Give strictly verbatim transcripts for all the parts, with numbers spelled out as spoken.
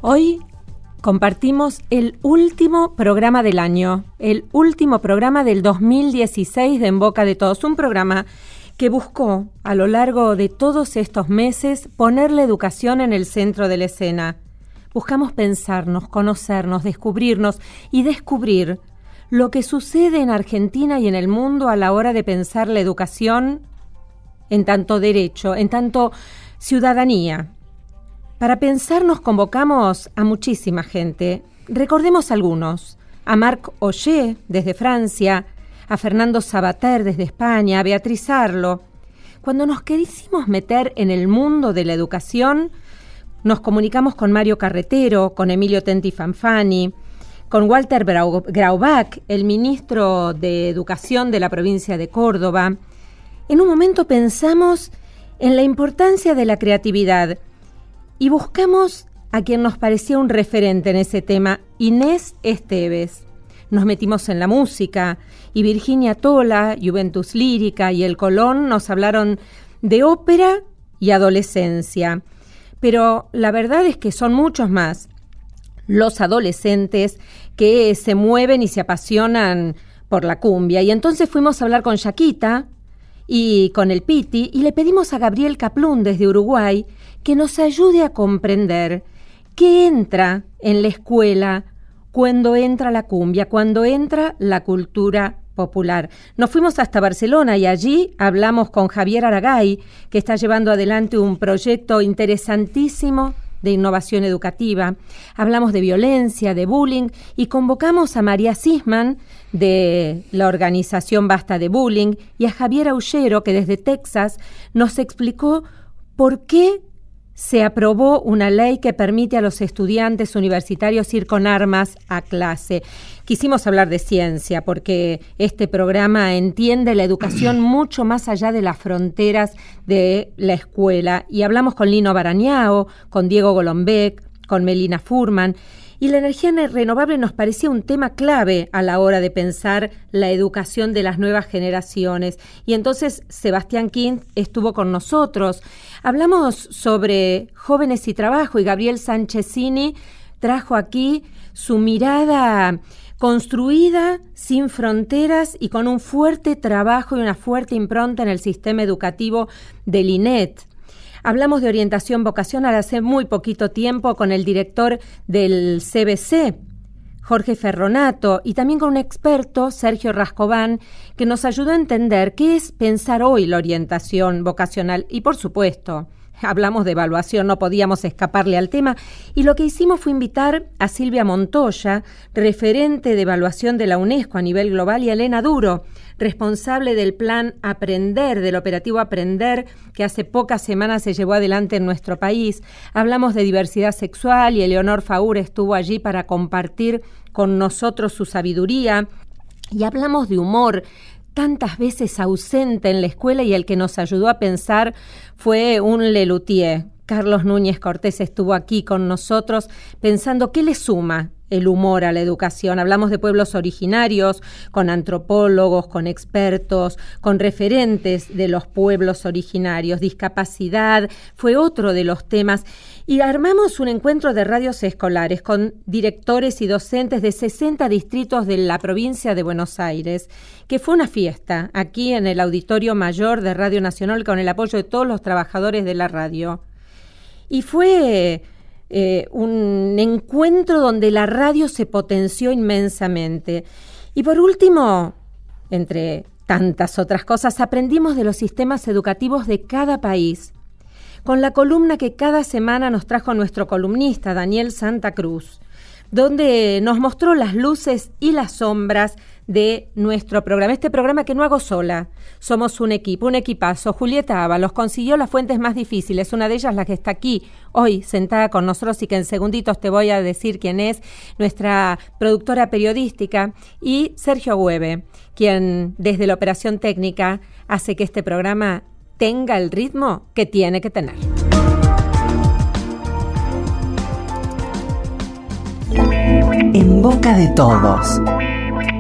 Hoy compartimos el último programa del año, el último programa del dos mil dieciséis de En Boca de Todos, un programa que buscó a lo largo de todos estos meses poner la educación en el centro de la escena. Buscamos pensarnos, conocernos, descubrirnos y descubrir lo que sucede en Argentina y en el mundo a la hora de pensar la educación en tanto derecho, en tanto ciudadanía. Para pensar nos convocamos a muchísima gente. Recordemos algunos: a Marc Ogier desde Francia, a Fernando Sabater desde España, a Beatriz Arlo. Cuando nos quisimos meter en el mundo de la educación, nos comunicamos con Mario Carretero, con Emilio Tenti Fanfani, con Walter Graubach, el ministro de Educación de la provincia de Córdoba. En un momento pensamos en la importancia de la creatividad y buscamos a quien nos parecía un referente en ese tema, Inés Esteves. Nos metimos en la música y Virginia Tola, Juventus Lírica y El Colón nos hablaron de ópera y adolescencia. Pero la verdad es que son muchos más los adolescentes que se mueven y se apasionan por la cumbia. Y entonces fuimos a hablar con Yaquita y con el Piti y le pedimos a Gabriel Kaplún desde Uruguay que nos ayude a comprender qué entra en la escuela cuando entra la cumbia, cuando entra la cultura popular. Nos fuimos hasta Barcelona y allí hablamos con Javier Aragay, que está llevando adelante un proyecto interesantísimo de innovación educativa. Hablamos de violencia, de bullying y convocamos a María Sisman de la organización Basta de Bullying y a Javier Aullero, que desde Texas nos explicó por qué se aprobó una ley que permite a los estudiantes universitarios ir con armas a clase. Quisimos hablar de ciencia porque este programa entiende la educación mucho más allá de las fronteras de la escuela. Y hablamos con Lino Barañao, con Diego Golombek, con Melina Furman. Y la energía renovable nos parecía un tema clave a la hora de pensar la educación de las nuevas generaciones. Y entonces Sebastián Quint estuvo con nosotros. Hablamos sobre jóvenes y trabajo y Gabriel Sanchezini trajo aquí su mirada construida sin fronteras y con un fuerte trabajo y una fuerte impronta en el sistema educativo del I N E T. Hablamos de orientación vocacional hace muy poquito tiempo con el director del C B C, Jorge Ferronato, y también con un experto, Sergio Rascobán, que nos ayudó a entender qué es pensar hoy la orientación vocacional. Y por supuesto, hablamos de evaluación, no podíamos escaparle al tema, y lo que hicimos fue invitar a Silvia Montoya, referente de evaluación de la UNESCO a nivel global, y a Elena Duro, responsable del plan Aprender, del operativo Aprender, que hace pocas semanas se llevó adelante en nuestro país. Hablamos de diversidad sexual y Eleonor Faur estuvo allí para compartir con nosotros su sabiduría. Y hablamos de humor, tantas veces ausente en la escuela, y el que nos ayudó a pensar fue un Lelutier. Carlos Núñez Cortés estuvo aquí con nosotros pensando qué le suma el humor a la educación. Hablamos de pueblos originarios, con antropólogos, con expertos, con referentes de los pueblos originarios. Discapacidad fue otro de los temas. Y armamos un encuentro de radios escolares con directores y docentes de sesenta distritos de la provincia de Buenos Aires, que fue una fiesta aquí en el Auditorio Mayor de Radio Nacional con el apoyo de todos los trabajadores de la radio. Y fue eh, un encuentro donde la radio se potenció inmensamente. Y por último, entre tantas otras cosas, aprendimos de los sistemas educativos de cada país, con la columna que cada semana nos trajo nuestro columnista, Daniel Santa Cruz, donde nos mostró las luces y las sombras de nuestro programa. Este programa que no hago sola, somos un equipo, un equipazo. Julieta Ábalos consiguió las fuentes más difíciles, una de ellas la que está aquí hoy sentada con nosotros y que en segunditos te voy a decir quién es, nuestra productora periodística, y Sergio Hueve, quien desde la operación técnica hace que este programa tenga el ritmo que tiene que tener. En boca de todos.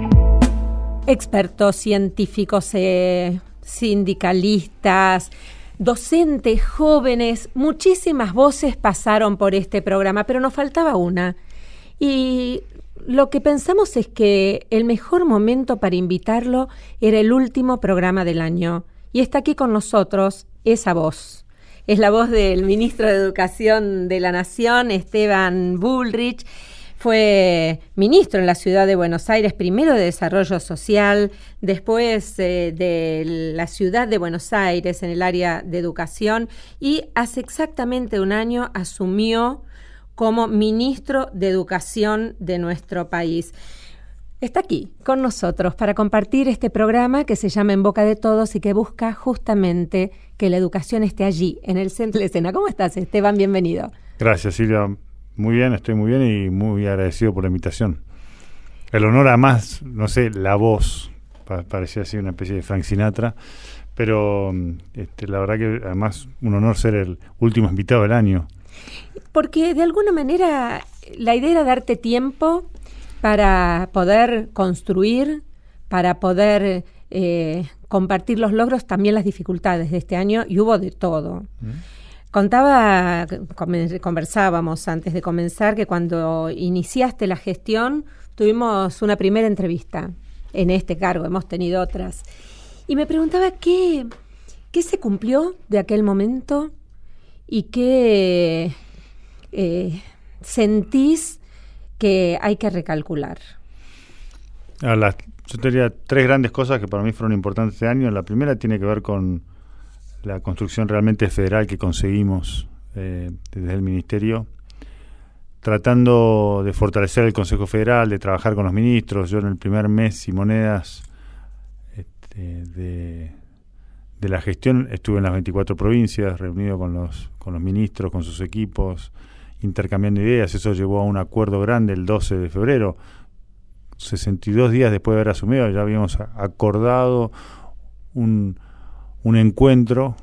Expertos, científicos, eh, sindicalistas, docentes, jóvenes, muchísimas voces pasaron por este programa, pero nos faltaba una. Y lo que pensamos es que el mejor momento para invitarlo era el último programa del año. Y está aquí con nosotros esa voz. Es la voz del ministro de Educación de la Nación, Esteban Bullrich. Fue ministro en la ciudad de Buenos Aires, primero de Desarrollo Social, después eh, de la ciudad de Buenos Aires en el área de educación, y hace exactamente un año asumió como ministro de Educación de nuestro país. Está aquí con nosotros para compartir este programa que se llama En Boca de Todos y que busca justamente que la educación esté allí, en el centro de la escena. ¿Cómo estás, Esteban? Bienvenido. Gracias, Silvia. Muy bien, estoy muy bien y muy agradecido por la invitación. El honor, además, no sé, la voz, parecía así una especie de Frank Sinatra, pero este, la verdad que además un honor ser el último invitado del año. Porque de alguna manera la idea era darte tiempo para poder construir, para poder eh, compartir los logros, también las dificultades de este año, y hubo de todo. ¿Mm? Contaba, conversábamos antes de comenzar, que cuando iniciaste la gestión tuvimos una primera entrevista en este cargo, hemos tenido otras, y me preguntaba qué, qué se cumplió de aquel momento y qué eh, sentís que hay que recalcular. A las, yo tendría tres grandes cosas que para mí fueron importantes este año. La primera tiene que ver con la construcción realmente federal que conseguimos eh, desde el Ministerio, tratando de fortalecer el Consejo Federal, de trabajar con los ministros. Yo en el primer mes y monedas este, de, de la gestión estuve en las veinticuatro provincias, reunido con los, con los ministros, con sus equipos, intercambiando ideas. Eso llevó a un acuerdo grande el doce de febrero, sesenta y dos días después de haber asumido. Ya habíamos acordado un un encuentro,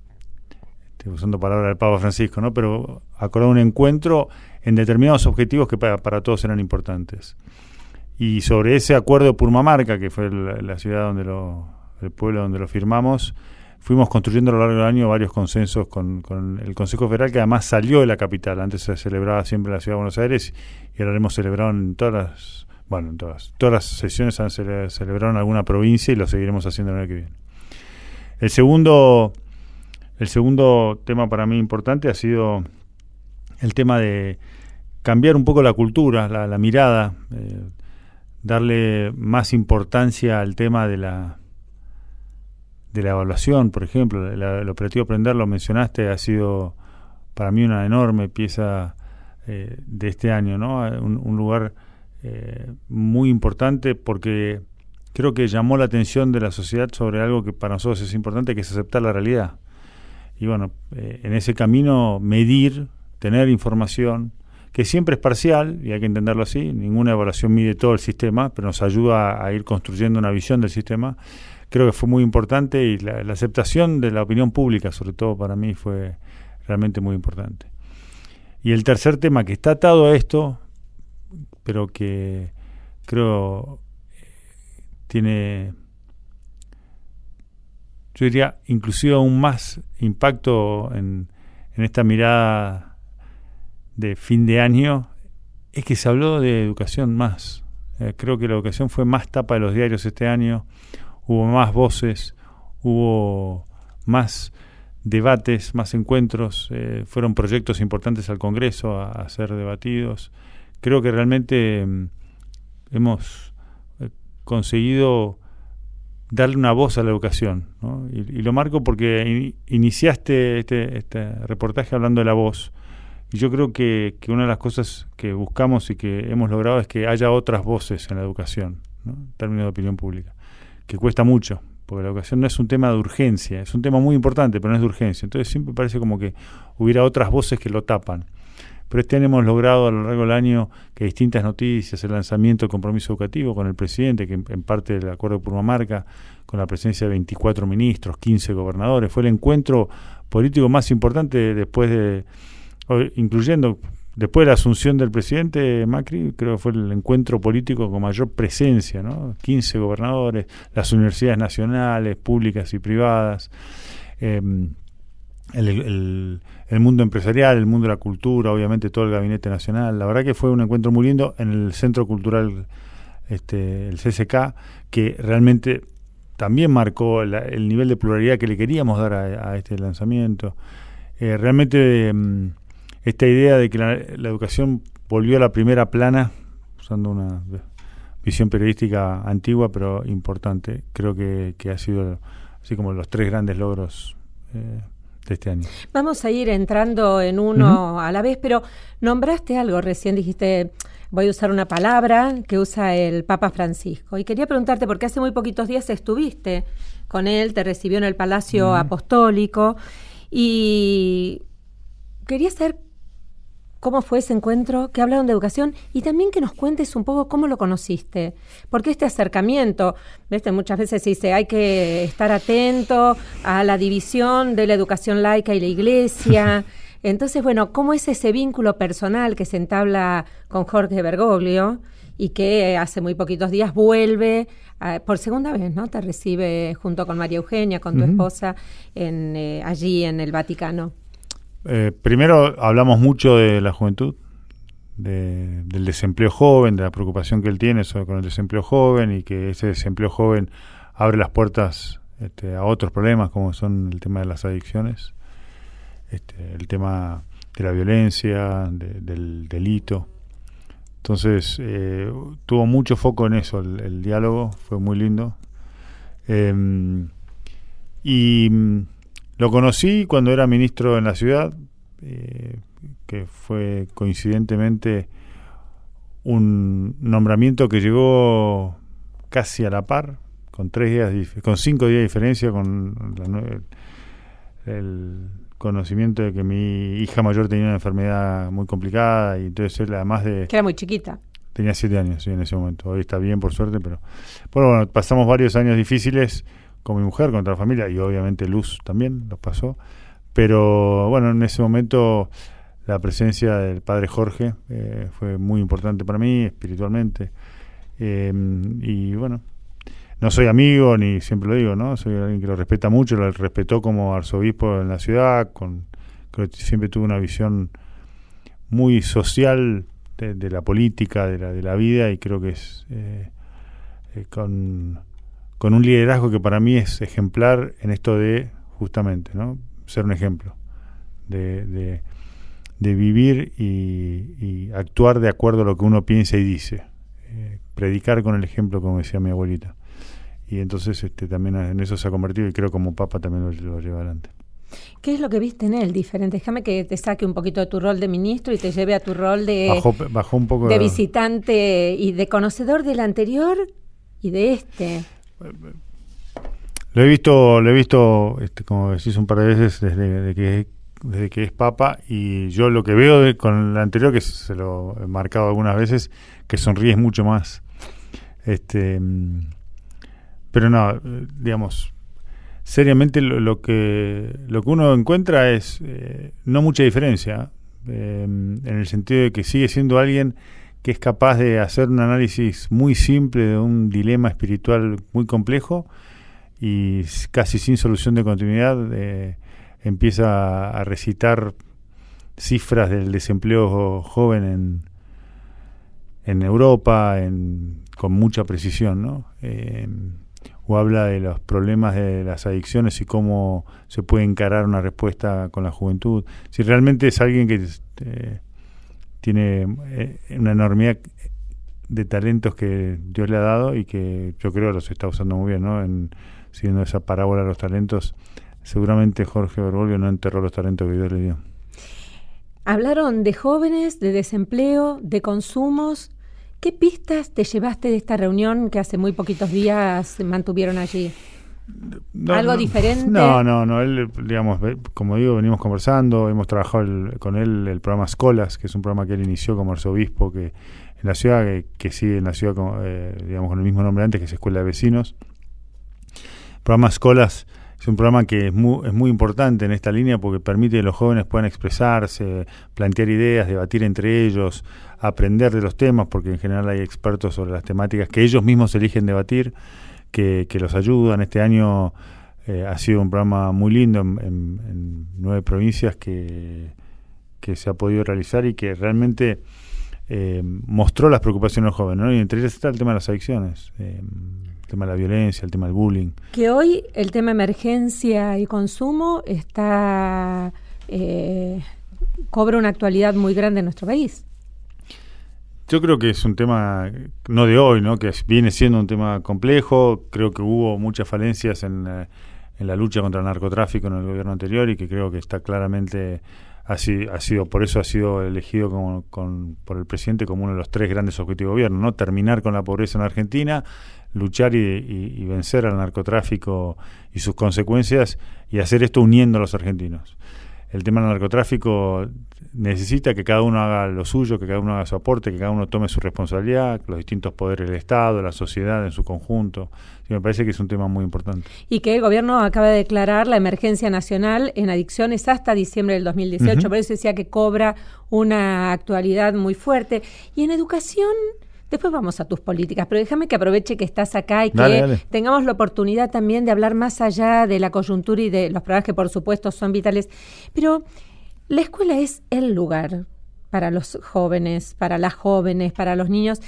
estoy usando palabras del Papa Francisco, ¿no? Pero acordar un encuentro en determinados objetivos que para, para todos eran importantes. Y sobre ese acuerdo de Purmamarca, que fue la, la ciudad donde lo, el pueblo donde lo firmamos, fuimos construyendo a lo largo del año varios consensos con, con el Consejo Federal, que además salió de la capital. Antes se celebraba siempre en la ciudad de Buenos Aires y ahora lo hemos celebrado en todas las, bueno, en todas, todas las sesiones han cele, celebrado en alguna provincia y lo seguiremos haciendo el año que viene. El segundo, el segundo tema para mí importante ha sido el tema de cambiar un poco la cultura, la, la mirada, eh, darle más importancia al tema de la de la evaluación, por ejemplo. La, el operativo Aprender, lo mencionaste, ha sido para mí una enorme pieza eh, de este año, ¿no? Un, un lugar eh, muy importante porque creo que llamó la atención de la sociedad sobre algo que para nosotros es importante, que es aceptar la realidad. Y bueno, eh, en ese camino medir, tener información, que siempre es parcial, y hay que entenderlo así. Ninguna evaluación mide todo el sistema, pero nos ayuda a, a ir construyendo una visión del sistema. Creo que fue muy importante y la, la aceptación de la opinión pública, sobre todo para mí, fue realmente muy importante. Y el tercer tema que está atado a esto, pero que creo tiene, yo diría, inclusive aún más impacto en, en esta mirada de fin de año, es que se habló de educación más. Eh, creo que la educación fue más tapa de los diarios este año, hubo más voces, hubo más debates, más encuentros, eh, fueron proyectos importantes al Congreso a, a ser debatidos. Creo que realmente eh, hemos conseguido darle una voz a la educación, ¿no? Y, y lo marco porque in, iniciaste este, este reportaje hablando de la voz, y yo creo que, que una de las cosas que buscamos y que hemos logrado es que haya otras voces en la educación, ¿no? En términos de opinión pública, que cuesta mucho, porque la educación no es un tema de urgencia, es un tema muy importante, pero no es de urgencia. Entonces siempre parece como que hubiera otras voces que lo tapan. Pero este año hemos logrado a lo largo del año que distintas noticias, el lanzamiento del compromiso educativo con el presidente, que en, en parte del acuerdo de Purmamarca, con la presencia de veinticuatro ministros, quince gobernadores, fue el encuentro político más importante después de, incluyendo, después de la asunción del presidente Macri, creo que fue el encuentro político con mayor presencia, ¿no? quince gobernadores, las universidades nacionales, públicas y privadas. Eh, el, el, el mundo empresarial, el mundo de la cultura, obviamente todo el Gabinete Nacional. La verdad que fue un encuentro muy lindo en el Centro Cultural, este, el C S K, que realmente también marcó la, el nivel de pluralidad que le queríamos dar a, a este lanzamiento. Eh, realmente eh, esta idea de que la, la educación volvió a la primera plana, usando una visión periodística antigua pero importante, creo que, que ha sido así como los tres grandes logros eh, de este año. Vamos a ir entrando en uno uh-huh. a la vez, pero nombraste algo recién, dijiste, voy a usar una palabra que usa el Papa Francisco, y quería preguntarte, porque hace muy poquitos días estuviste con él, te recibió en el Palacio uh-huh. Apostólico, y quería saber cómo fue ese encuentro, que hablaron de educación, y también que nos cuentes un poco cómo lo conociste. Porque este acercamiento, ¿ves? Muchas veces se dice, hay que estar atento a la división de la educación laica y la Iglesia. Entonces, bueno, ¿cómo es ese vínculo personal que se entabla con Jorge Bergoglio y que hace muy poquitos días vuelve, uh, por segunda vez, ¿no? Te recibe junto con María Eugenia, con tu uh-huh. esposa, en, eh, allí en el Vaticano. Eh, primero hablamos mucho de la juventud, de, del desempleo joven, de la preocupación que él tiene sobre, con el desempleo joven, y que ese desempleo joven abre las puertas este, a otros problemas como son el tema de las adicciones, este, el tema de la violencia, de, del delito. Entonces eh, tuvo mucho foco en eso, el, el diálogo fue muy lindo. Eh, y lo conocí cuando era ministro en la ciudad, eh, que fue coincidentemente un nombramiento que llegó casi a la par, con tres días, con cinco días de diferencia, con la, el, el conocimiento de que mi hija mayor tenía una enfermedad muy complicada, y entonces él, además de... Que era muy chiquita. Tenía siete años, sí, en ese momento. Hoy está bien, por suerte, pero... Bueno, bueno, pasamos varios años difíciles con mi mujer, con otra familia, y obviamente Luz también los pasó. Pero, bueno, en ese momento la presencia del padre Jorge eh, fue muy importante para mí, espiritualmente. Eh, y, bueno, no soy amigo, ni siempre lo digo, ¿no? Soy alguien que lo respeta mucho, lo respetó como arzobispo en la ciudad, con, creo que siempre tuvo una visión muy social de, de la política, de la, de la vida, y creo que es eh, eh, con, con un liderazgo que para mí es ejemplar en esto de, justamente, ¿no? Ser un ejemplo, de, de, de vivir y, y actuar de acuerdo a lo que uno piensa y dice, eh, predicar con el ejemplo, como decía mi abuelita. Y entonces este también en eso se ha convertido, y creo como Papa también lo, lo lleva adelante. ¿Qué es lo que viste en él diferente? Déjame que te saque un poquito de tu rol de ministro y te lleve a tu rol de, bajó, bajó un poco de de visitante y de conocedor del anterior y de este. Lo he visto, lo he visto, este, como decís, un par de veces desde, desde que desde que es Papa, y yo lo que veo de, con el anterior, que se lo he marcado algunas veces, que sonríes mucho más. Este, pero no, digamos, seriamente lo, lo que lo que uno encuentra es eh, no mucha diferencia, eh, en el sentido de que sigue siendo alguien que es capaz de hacer un análisis muy simple de un dilema espiritual muy complejo, y casi sin solución de continuidad eh, empieza a recitar cifras del desempleo joven en, en Europa en, con mucha precisión, ¿no? Eh, o habla de los problemas de las adicciones y cómo se puede encarar una respuesta con la juventud. Si realmente es alguien que eh, tiene eh, una enormidad de talentos que Dios le ha dado, y que yo creo los está usando muy bien, ¿no? En, siguiendo esa parábola de los talentos, seguramente Jorge Bergoglio no enterró los talentos que Dios le dio. Hablaron de jóvenes, de desempleo, de consumos. ¿Qué pistas te llevaste de esta reunión que hace muy poquitos días mantuvieron allí? No, ¿Algo no, diferente? No, no, no. Él, digamos, como digo, venimos conversando, hemos trabajado el, con él el programa Escolas, que es un programa que él inició como arzobispo que en la ciudad, que, que sigue en la ciudad, con, eh, digamos, con el mismo nombre antes, que es Escuela de Vecinos. El programa Escolas es un programa que es muy, es muy importante en esta línea, porque permite que los jóvenes puedan expresarse, plantear ideas, debatir entre ellos, aprender de los temas, porque en general hay expertos sobre las temáticas que ellos mismos eligen debatir, que, que los ayudan. Este año Eh, ha sido un programa muy lindo en, en, en nueve provincias que, que se ha podido realizar y que realmente eh, mostró las preocupaciones de los jóvenes, ¿no? Y entre ellas está el tema de las adicciones, eh, el tema de la violencia, el tema del bullying. Que hoy el tema emergencia y consumo está eh, cobra una actualidad muy grande en nuestro país. Yo creo que es un tema, no de hoy, ¿no? Que viene siendo un tema complejo. Creo que hubo muchas falencias en, eh, en la lucha contra el narcotráfico en el gobierno anterior y que creo que está claramente, ha sido, ha sido por eso ha sido elegido como, con, por el presidente como uno de los tres grandes objetivos del gobierno, ¿no? Terminar con la pobreza en Argentina, luchar y, y, y vencer al narcotráfico y sus consecuencias, y hacer esto uniendo a los argentinos. El tema del narcotráfico necesita que cada uno haga lo suyo, que cada uno haga su aporte, que cada uno tome su responsabilidad, los distintos poderes del Estado, la sociedad en su conjunto. Sí, me parece que es un tema muy importante. Y que el gobierno acaba de declarar la emergencia nacional en adicciones hasta diciembre del dos mil dieciocho. Uh-huh. Por eso decía que cobra una actualidad muy fuerte. Y en educación... Después vamos a tus políticas, pero déjame que aproveche que estás acá y que dale, dale. tengamos la oportunidad también de hablar más allá de la coyuntura y de los programas que por supuesto son vitales. Pero la escuela es el lugar para los jóvenes, para las jóvenes, para los niños.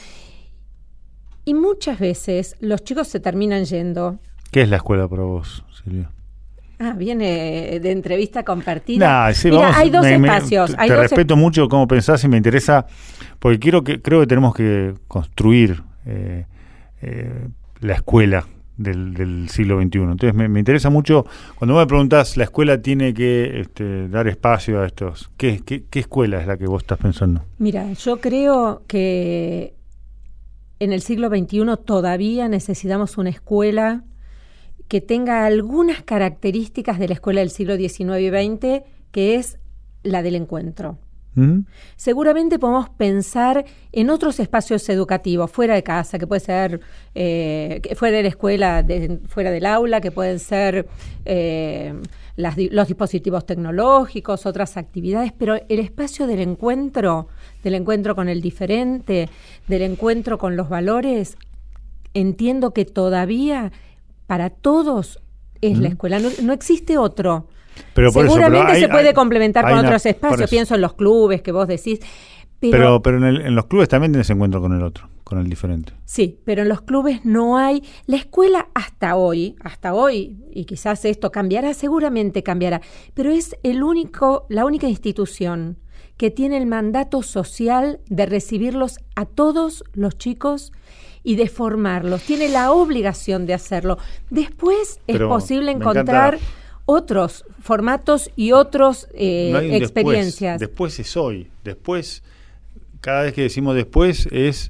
Y muchas veces los chicos se terminan yendo. ¿Qué es la escuela para vos, Silvia? Ah, viene de entrevista compartida. Nah, sí, Mira, vamos, hay dos me, espacios. Me, hay te dos respeto esp- mucho cómo pensás y me interesa, porque quiero que creo que tenemos que construir eh, eh, la escuela del, del siglo veintiuno. Entonces me, me interesa mucho, cuando vos me preguntás, la escuela tiene que este, dar espacio a estos. ¿Qué, qué, ¿Qué escuela es la que vos estás pensando? Mira, yo creo que en el siglo veintiuno todavía necesitamos una escuela que tenga algunas características de la escuela del siglo diecinueve y veinte, que es la del encuentro. ¿Mm? Seguramente podemos pensar en otros espacios educativos, fuera de casa, que puede ser eh, fuera de la escuela, de, fuera del aula, que pueden ser eh, las, los dispositivos tecnológicos, otras actividades, pero el espacio del encuentro, del encuentro con el diferente, del encuentro con los valores, entiendo que todavía para todos es mm. la escuela, no, no existe otro. Pero por seguramente eso, pero hay, se puede hay, complementar hay con una, otros espacios, pienso en los clubes que vos decís. Pero, pero, pero en, el, en los clubes también tenés encuentro con el otro, con el diferente. Sí, pero en los clubes no hay. La escuela hasta hoy, hasta hoy, y quizás esto cambiará, seguramente cambiará, pero es el único, la única institución que tiene el mandato social de recibirlos a todos los chicos y de formarlos. Tiene la obligación de hacerlo. Después pero es posible encontrar otros formatos y otros eh, no hay un experiencias. Después. después es hoy. Después, cada vez que decimos después es,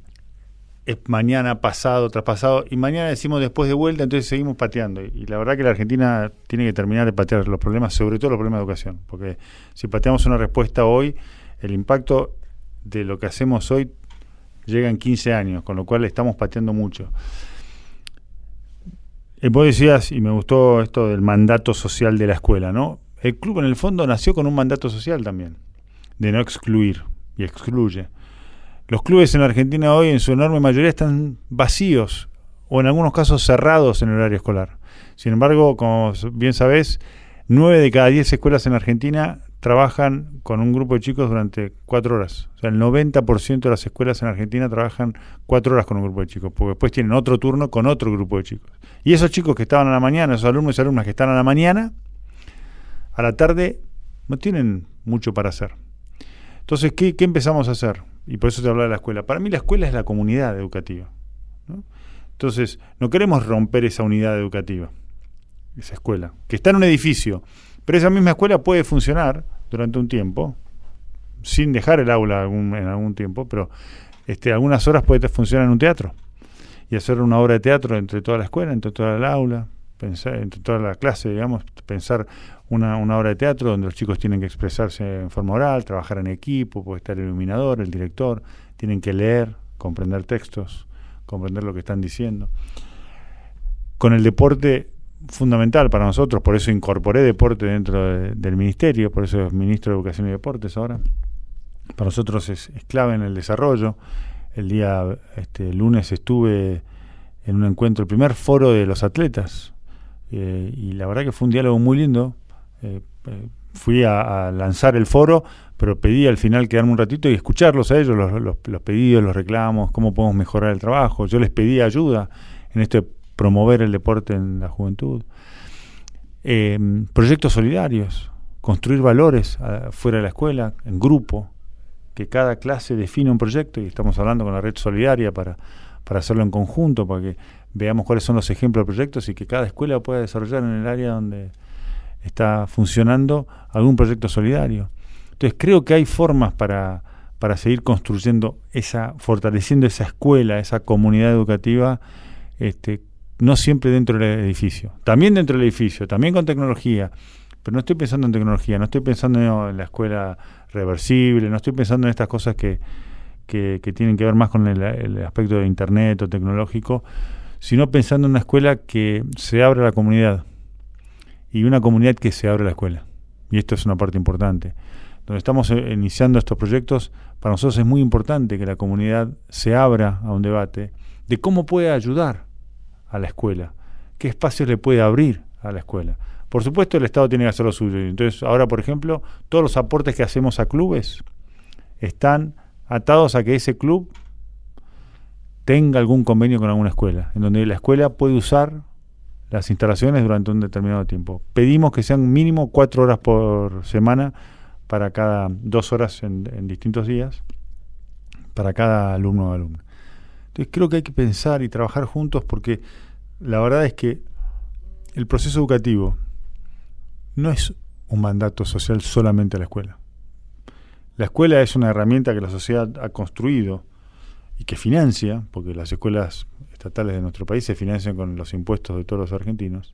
es mañana, pasado, traspasado, y mañana decimos después de vuelta, entonces seguimos pateando. Y, y la verdad que la Argentina tiene que terminar de patear los problemas, sobre todo los problemas de educación, porque si pateamos una respuesta hoy, el impacto de lo que hacemos hoy llega en quince años, con lo cual estamos pateando mucho. Eh, vos decías, y me gustó esto del mandato social de la escuela, ¿no? El club en el fondo nació con un mandato social también, de no excluir, y excluye. Los clubes en la Argentina hoy en su enorme mayoría están vacíos, o en algunos casos cerrados en el horario escolar. Sin embargo, como bien sabés, nueve de cada diez escuelas en Argentina trabajan con un grupo de chicos durante cuatro horas. O sea, el noventa por ciento de las escuelas en Argentina trabajan cuatro horas con un grupo de chicos, porque después tienen otro turno con otro grupo de chicos. Y esos chicos que estaban a la mañana, esos alumnos y alumnas que están a la mañana, a la tarde no tienen mucho para hacer. Entonces, ¿qué, qué empezamos a hacer? Y por eso te hablaba de la escuela. Para mí la escuela es la comunidad educativa, ¿no? Entonces, no queremos romper esa unidad educativa, esa escuela, que está en un edificio. Pero esa misma escuela puede funcionar durante un tiempo, sin dejar el aula algún, en algún tiempo, pero este, algunas horas puede funcionar en un teatro y hacer una obra de teatro entre toda la escuela, entre toda el aula, pensar, entre toda la clase, digamos, pensar una, una obra de teatro donde los chicos tienen que expresarse en forma oral, trabajar en equipo, puede estar el iluminador, el director, tienen que leer, comprender textos, comprender lo que están diciendo. Con el deporte, fundamental para nosotros, por eso incorporé deporte dentro de, del ministerio, por eso es ministro de Educación y Deportes ahora. Para nosotros es, es clave en el desarrollo. El día este, lunes estuve en un encuentro, el primer foro de los atletas, eh, y la verdad que fue un diálogo muy lindo. Eh, eh, fui a, a lanzar el foro, pero pedí al final quedarme un ratito y escucharlos a ellos, los, los, los pedidos, los reclamos, cómo podemos mejorar el trabajo. Yo les pedí ayuda en esto de promover el deporte en la juventud. Eh, proyectos solidarios, construir valores a, fuera de la escuela, en grupo, que cada clase define un proyecto, y estamos hablando con la red solidaria para, para hacerlo en conjunto, para que veamos cuáles son los ejemplos de proyectos y que cada escuela pueda desarrollar en el área donde está funcionando algún proyecto solidario. Entonces creo que hay formas para, para seguir construyendo esa, fortaleciendo esa escuela, esa comunidad educativa, este, no siempre dentro del edificio, también dentro del edificio, también con tecnología, pero no estoy pensando en tecnología, no estoy pensando en la escuela reversible, no estoy pensando en estas cosas que, que, que tienen que ver más con el, el aspecto de internet o tecnológico, sino pensando en una escuela que se abra a la comunidad, y una comunidad que se abre a la escuela. Y esto es una parte importante. Donde estamos eh, iniciando estos proyectos, para nosotros es muy importante que la comunidad se abra a un debate de cómo puede ayudar a la escuela, qué espacios le puede abrir a la escuela. Por supuesto, el Estado tiene que hacer lo suyo. Entonces, ahora, por ejemplo, todos los aportes que hacemos a clubes están atados a que ese club tenga algún convenio con alguna escuela, en donde la escuela puede usar las instalaciones durante un determinado tiempo. Pedimos que sean mínimo cuatro horas por semana para cada dos horas en, en distintos días, para cada alumno o alumna. Entonces creo que hay que pensar y trabajar juntos, porque la verdad es que el proceso educativo no es un mandato social solamente a la escuela. La escuela es una herramienta que la sociedad ha construido y que financia, porque las escuelas estatales de nuestro país se financian con los impuestos de todos los argentinos,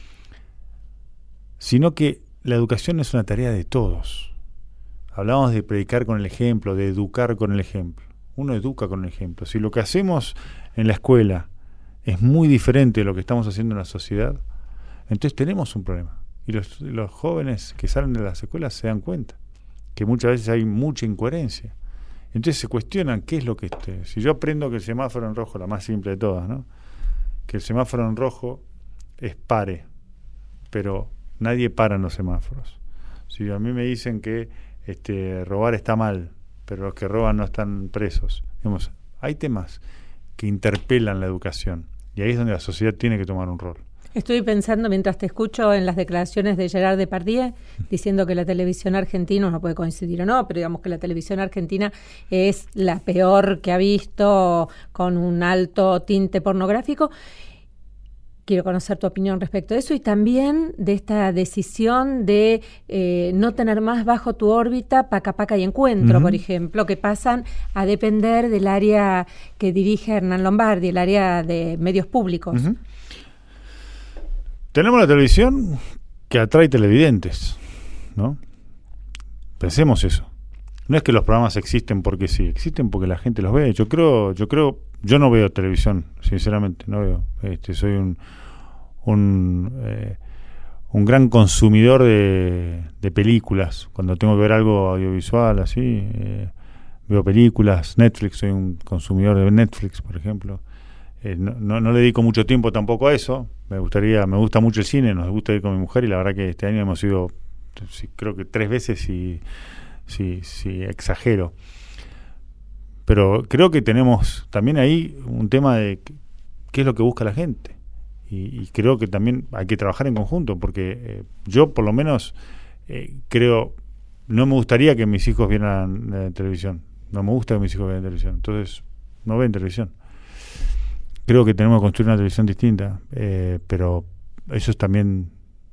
sino que la educación es una tarea de todos. Hablamos de predicar con el ejemplo, de educar con el ejemplo. Uno educa con el ejemplo. Si lo que hacemos en la escuela es muy diferente de lo que estamos haciendo en la sociedad, entonces tenemos un problema. Y los, los jóvenes que salen de las escuelas se dan cuenta que muchas veces hay mucha incoherencia. Entonces se cuestionan qué es lo que esté. Si yo aprendo que el semáforo en rojo, la más simple de todas, ¿no? Que el semáforo en rojo es pare, pero nadie para en los semáforos. Si a mí me dicen que este, robar está mal, pero los que roban no están presos. Digamos, hay temas que interpelan la educación, y ahí es donde la sociedad tiene que tomar un rol. Estoy pensando, mientras te escucho, en las declaraciones de Gerard Depardieu, diciendo que la televisión argentina, no puede coincidir o no, pero digamos que la televisión argentina es la peor que ha visto, con un alto tinte pornográfico. Quiero conocer tu opinión respecto a eso, y también de esta decisión de eh, no tener más bajo tu órbita Paca Paca y Encuentro, uh-huh. por ejemplo, que pasan a depender del área que dirige Hernán Lombardi, el área de medios públicos. Uh-huh. Tenemos la televisión que atrae televidentes, ¿no? Pensemos eso. No es que los programas existen porque sí, existen porque la gente los ve. Yo creo, yo creo, yo no veo televisión, sinceramente, no veo. Este, soy un un, eh, un gran consumidor de, de películas. Cuando tengo que ver algo audiovisual, así, eh, veo películas. Netflix, soy un consumidor de Netflix, por ejemplo. Eh, no, no, no le dedico mucho tiempo tampoco a eso. Me gustaría, me gusta mucho el cine, nos gusta ir con mi mujer, y la verdad que este año hemos ido, sí, creo que tres veces, si, si, si exagero. Pero creo que tenemos también ahí un tema de qué es lo que busca la gente, y, y creo que también hay que trabajar en conjunto, porque eh, yo por lo menos eh, creo, no me gustaría que mis hijos vieran eh, televisión, no me gusta que mis hijos vean televisión, entonces no ven televisión. Creo que tenemos que construir una televisión distinta, eh, pero eso es también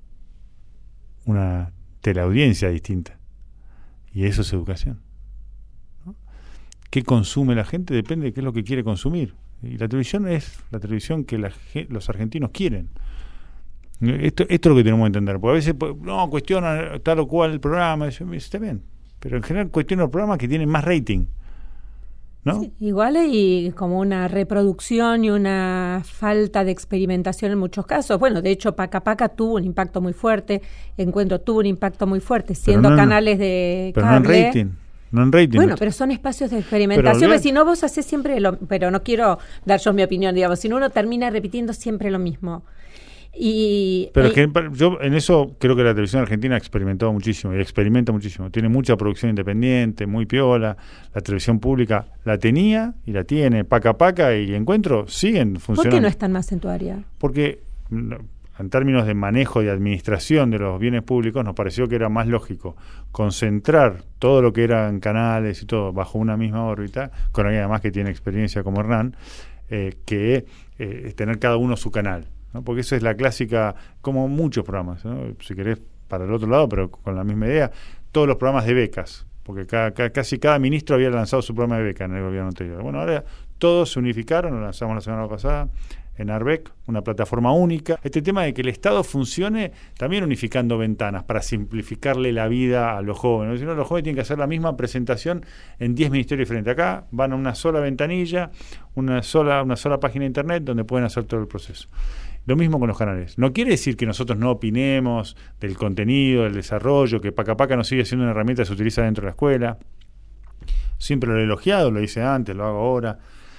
una teleaudiencia distinta, y eso es educación, ¿no? ¿Qué consume la gente? Depende de qué es lo que quiere consumir, y la televisión es la televisión que la, los argentinos quieren. Esto, esto es lo que tenemos que entender, porque a veces no cuestionan tal o cual el programa, eso está bien, pero en general cuestionan los programas que tienen más rating, ¿no? Sí, igual y como una reproducción y una falta de experimentación en muchos casos. Bueno, de hecho, Paca Paca tuvo un impacto muy fuerte, Encuentro tuvo un impacto muy fuerte, siendo no, canales de pero cable. No en rating, no en rating. Bueno, pero son espacios de experimentación, pero si no vos haces siempre lo, pero no quiero dar yo mi opinión, digamos, si no uno termina repitiendo siempre lo mismo. Y, Pero eh, es que yo en eso creo que la televisión argentina ha experimentado muchísimo y experimenta muchísimo. Tiene mucha producción independiente, muy piola. La televisión pública la tenía y la tiene. Paca Paca y Encuentro siguen funcionando. ¿por qué no están más en tu área? Porque en términos de manejo y administración de los bienes públicos nos pareció que era más lógico concentrar todo lo que eran canales y todo bajo una misma órbita, con alguien además que tiene experiencia como Hernán, eh, que eh, tener cada uno su canal, ¿no? Porque eso es la clásica, como muchos programas, ¿no? Si querés para el otro lado, pero con la misma idea, todos los programas de becas, porque cada, cada, casi cada ministro había lanzado su programa de beca en el gobierno anterior. Bueno, ahora todos se unificaron, lo lanzamos la semana pasada, en Arbec, una plataforma única. Este tema de que el Estado funcione también unificando ventanas para simplificarle la vida a los jóvenes. Si no, los jóvenes tienen que hacer la misma presentación en diez ministerios diferentes. Acá van a una sola ventanilla, una sola, una sola página de internet donde pueden hacer todo el proceso. Lo mismo con los canales. No quiere decir que nosotros no opinemos del contenido, del desarrollo, que Paca Paca no sigue siendo una herramienta que se utiliza dentro de la escuela. Siempre lo he elogiado, lo hice antes, lo hago ahora.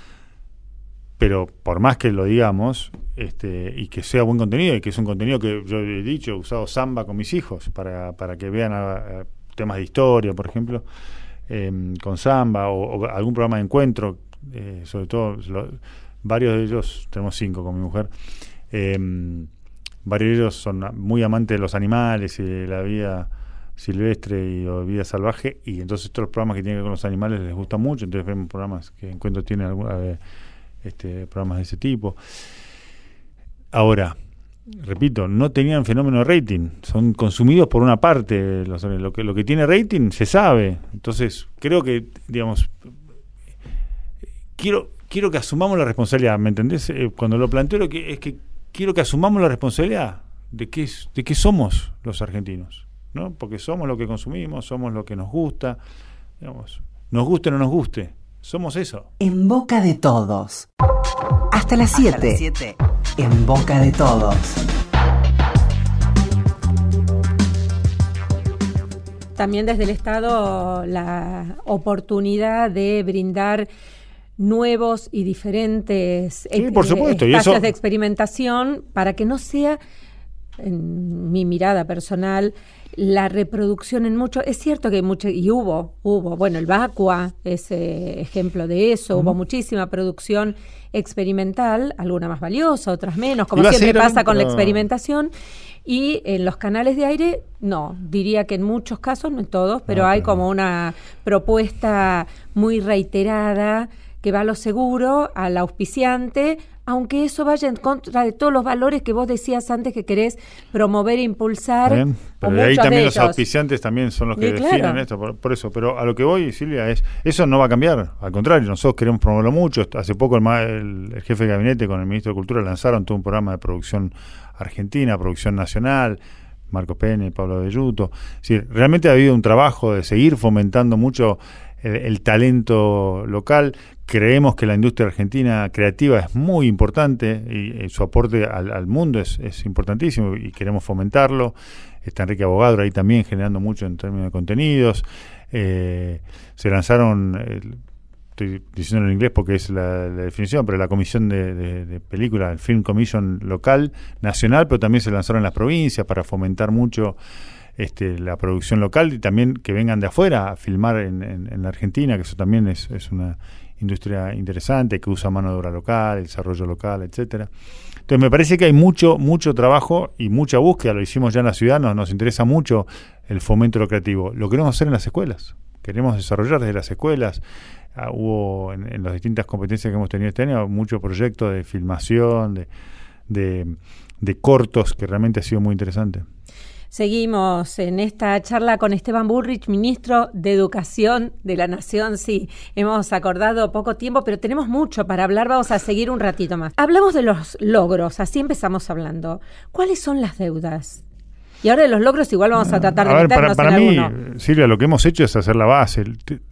Pero por más que lo digamos, este, y que sea buen contenido, y que es un contenido que yo he dicho, he usado Samba con mis hijos para, para que vean a, a temas de historia, por ejemplo, eh, con Samba, o, o algún programa de encuentro, eh, sobre todo, lo, varios de ellos, tenemos cinco con mi mujer, eh, varios de ellos son muy amantes de los animales y de la vida silvestre y o vida salvaje, y entonces todos los programas que tienen que ver con los animales les gustan mucho, entonces vemos programas que encuentro tienen alguna vez. Este, programas de ese tipo. Ahora, repito, no tenían fenómeno de rating, son consumidos por una parte, los, lo que lo que tiene rating se sabe. Entonces, creo que, digamos, quiero quiero que asumamos la responsabilidad, ¿me entendés? Eh, cuando lo planteo lo que es que quiero que asumamos la responsabilidad de qué de qué somos los argentinos, ¿no? Porque somos lo que consumimos, somos lo que nos gusta, digamos, nos guste o no nos guste. Somos eso. En boca de todos. Hasta las siete. En boca de todos. También desde el Estado la oportunidad de brindar nuevos y diferentes sí, por supuesto. espacios y eso... de experimentación para que no sea, en mi mirada personal, la reproducción en mucho, es cierto que hay mucho, y hubo, hubo, bueno, el Vacua es eh, ejemplo de eso, uh-huh. Hubo muchísima producción experimental, alguna más valiosa, otras menos, como siempre pasa con la experimentación, y en los canales de aire, no, diría que en muchos casos, no en todos, pero okay. Hay como una propuesta muy reiterada que va a lo seguro, al auspiciante, aunque eso vaya en contra de todos los valores que vos decías antes que querés promover e impulsar. Bien, pero de ahí también de los auspiciantes también son los que sí, definen claro. esto, por, por eso. Pero a lo que voy, Silvia, es eso no va a cambiar. Al contrario, nosotros queremos promoverlo mucho. Hace poco el, el, el jefe de gabinete con el ministro de Cultura lanzaron todo un programa de producción argentina, producción nacional, Marco Pene, Pablo Belluto. Es decir, realmente ha habido un trabajo de seguir fomentando mucho el, el talento local. Creemos que la industria argentina creativa es muy importante y, y su aporte al, al mundo es, es importantísimo y queremos fomentarlo. Está Enrique Abogadro ahí también generando mucho en términos de contenidos. Eh, se lanzaron, eh, estoy diciendo en inglés porque es la, la definición, pero la comisión de, de, de película, el Film Commission local, nacional, pero también se lanzaron en las provincias para fomentar mucho Este, la producción local y también que vengan de afuera a filmar en, en, en la Argentina, que eso también es, es una industria interesante que usa mano de obra local, el desarrollo local, etcétera. Entonces me parece que hay mucho mucho trabajo y mucha búsqueda, lo hicimos ya en la ciudad, nos, nos interesa mucho el fomento de lo creativo. Lo queremos hacer en las escuelas, queremos desarrollar desde las escuelas. Uh, hubo en, en las distintas competencias que hemos tenido este año muchos proyectos de filmación, de, de, de cortos, que realmente ha sido muy interesante. Seguimos en esta charla con Esteban Bullrich, ministro de Educación de la Nación. Sí, hemos acordado poco tiempo, pero tenemos mucho para hablar. Vamos a seguir un ratito más. Hablamos de los logros, así empezamos hablando. ¿Cuáles son las deudas? Y ahora de los logros igual vamos a tratar de a ver, meternos para, para en mí, alguno. Silvia, lo que hemos hecho es hacer la base.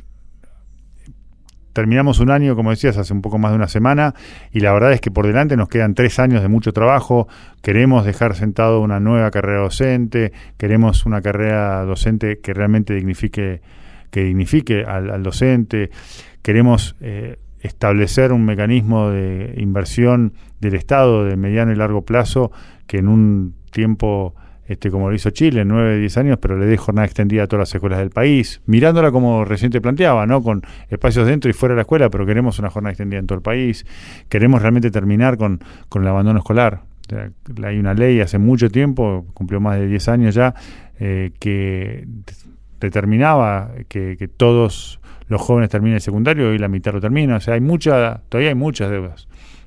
Terminamos un año, como decías, hace un poco más de una semana, y la verdad es que por delante nos quedan tres años de mucho trabajo. Queremos dejar sentado una nueva carrera docente, queremos una carrera docente que realmente dignifique, que dignifique al, al docente. Queremos eh, establecer un mecanismo de inversión del Estado de mediano y largo plazo que en un tiempo, este, como lo hizo Chile, en nueve, diez años, pero le dé jornada extendida a todas las escuelas del país, mirándola como recién te planteaba, ¿no? Con espacios dentro y fuera de la escuela, pero queremos una jornada extendida en todo el país, queremos realmente terminar con, con el abandono escolar. O sea, hay una ley hace mucho tiempo, cumplió más de diez años ya, eh, que determinaba que, que todos los jóvenes terminen el secundario y la mitad lo termina. O sea, hay mucha, todavía hay muchas deudas.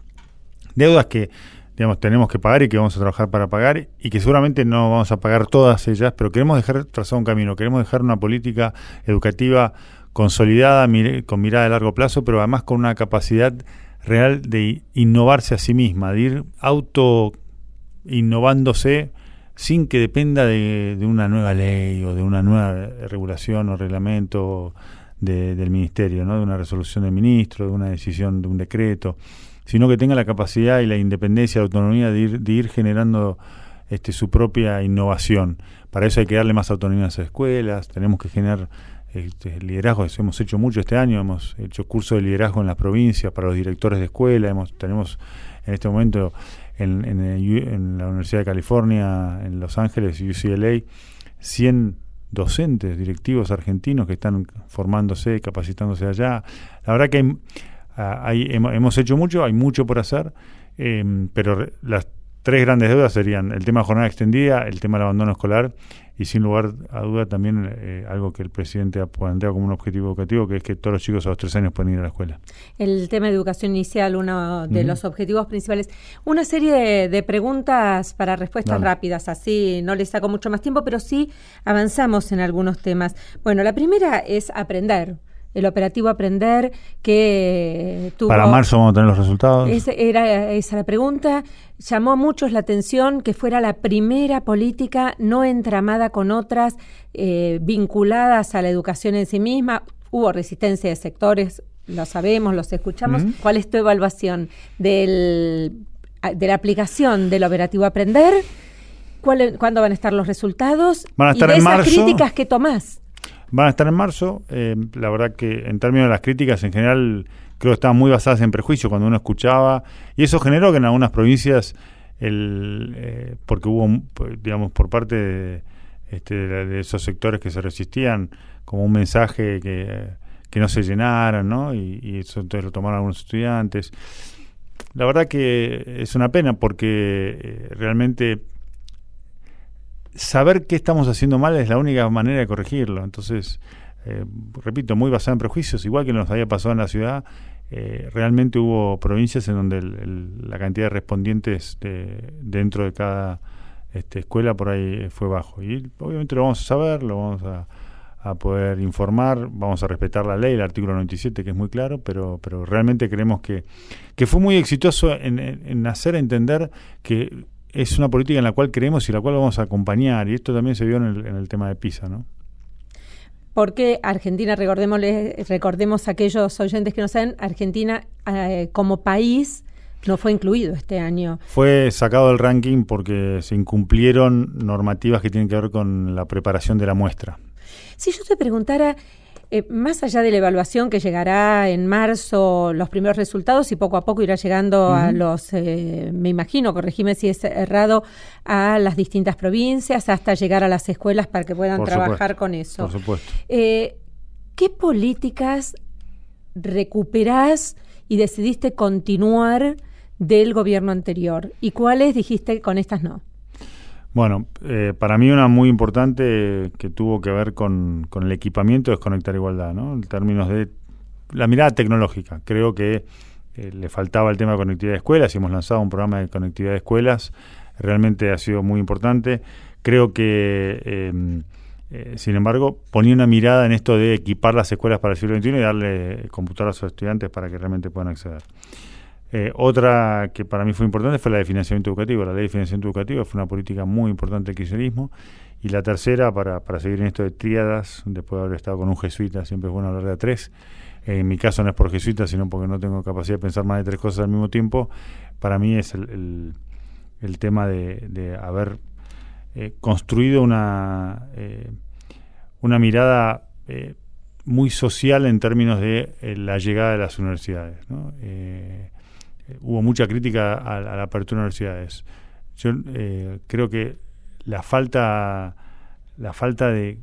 Deudas que, digamos, tenemos que pagar y que vamos a trabajar para pagar y que seguramente no vamos a pagar todas ellas, pero queremos dejar trazado un camino, queremos dejar una política educativa consolidada, mir- con mirada a largo plazo, pero además con una capacidad real de innovarse a sí misma, de ir auto innovándose sin que dependa de, de una nueva ley o de una nueva regulación o reglamento de, del ministerio, ¿no? De una resolución del ministro, de una decisión, de un decreto, sino que tenga la capacidad y la independencia, la autonomía de ir, de ir generando este, su propia innovación. Para eso hay que darle más autonomía a las escuelas, tenemos que generar este, liderazgo. Hemos hecho mucho este año, hemos hecho cursos de liderazgo en las provincias para los directores de escuela, hemos, tenemos en este momento en, en, en la Universidad de California, en Los Ángeles, U C L A, cien docentes, directivos argentinos que están formándose, capacitándose allá. La verdad que hay, hay, hemos hecho mucho, hay mucho por hacer, eh, pero las tres grandes deudas serían el tema de jornada extendida, el tema del abandono escolar y sin lugar a duda también eh, algo que el presidente ha planteado como un objetivo educativo, que es que todos los chicos a los tres años pueden ir a la escuela. El tema de educación inicial, uno de uh-huh. los objetivos principales. Una serie de, de preguntas para respuestas Dale. rápidas, así no les saco mucho más tiempo, pero sí avanzamos en algunos temas. Bueno, la primera es aprender. El operativo Aprender, que tuvo... Para marzo vamos a tener los resultados. Esa era esa la pregunta. Llamó a muchos la atención que fuera la primera política no entramada con otras eh, vinculadas a la educación en sí misma. Hubo resistencia de sectores, lo sabemos, los escuchamos. Uh-huh. ¿Cuál es tu evaluación del, de la aplicación del operativo Aprender? ¿Cuál, ¿Cuándo van a estar los resultados? Van a estar y de en esas marzo. Críticas que tomás. Van a estar en marzo. Eh, la verdad que en términos de las críticas en general creo que estaban muy basadas en prejuicio cuando uno escuchaba, y eso generó que en algunas provincias el eh, porque hubo, digamos, por parte de, este, de, de esos sectores que se resistían, como un mensaje que, que no se llenaran, ¿no? Y, y eso entonces lo tomaron algunos estudiantes. La verdad que es una pena porque eh, realmente saber qué estamos haciendo mal es la única manera de corregirlo. Entonces, eh, repito, muy basado en prejuicios, igual que nos había pasado en la ciudad, eh, realmente hubo provincias en donde el, el, la cantidad de respondientes de, dentro de cada este, escuela por ahí fue bajo. Y obviamente lo vamos a saber, lo vamos a, a poder informar, vamos a respetar la ley, el artículo noventa y siete, que es muy claro, pero, pero realmente creemos que, que fue muy exitoso en, en, en hacer entender que es una política en la cual creemos y la cual vamos a acompañar, y esto también se vio en el, en el tema de PISA, ¿no? Porque Argentina, recordémosle, recordemos a aquellos oyentes que no saben, Argentina eh, como país no fue incluido este año. Fue sacado del ranking porque se incumplieron normativas que tienen que ver con la preparación de la muestra. Si yo te preguntara, eh, más allá de la evaluación que llegará en marzo, los primeros resultados y poco a poco irá llegando uh-huh. a los, eh, me imagino, corregime si es errado, a las distintas provincias hasta llegar a las escuelas para que puedan Por trabajar supuesto. con eso. Por supuesto. Eh, ¿Qué políticas recuperás y decidiste continuar del gobierno anterior? ¿Y cuáles dijiste con estas no? Bueno, eh, para mí una muy importante que tuvo que ver con, con el equipamiento es Conectar Igualdad, ¿no? En términos de la mirada tecnológica. Creo que eh, le faltaba el tema de conectividad de escuelas y hemos lanzado un programa de conectividad de escuelas. Realmente ha sido muy importante. Creo que, eh, eh, sin embargo, ponía una mirada en esto de equipar las escuelas para el siglo veintiuno y darle computadoras a los estudiantes para que realmente puedan acceder. Eh, otra que para mí fue importante fue la de financiamiento educativo. La ley de financiamiento educativo fue una política muy importante del kirchnerismo. Y la tercera, para, para seguir en esto de tríadas, después de haber estado con un jesuita, siempre es bueno hablar de a tres. Eh, en mi caso no es por jesuita, sino porque no tengo capacidad de pensar más de tres cosas al mismo tiempo. Para mí es el, el, el tema de, de haber eh, construido una, eh, una mirada eh, muy social en términos de eh, la llegada de las universidades, ¿no? Eh, hubo mucha crítica a, a la apertura de universidades. Yo eh, creo que la falta la falta de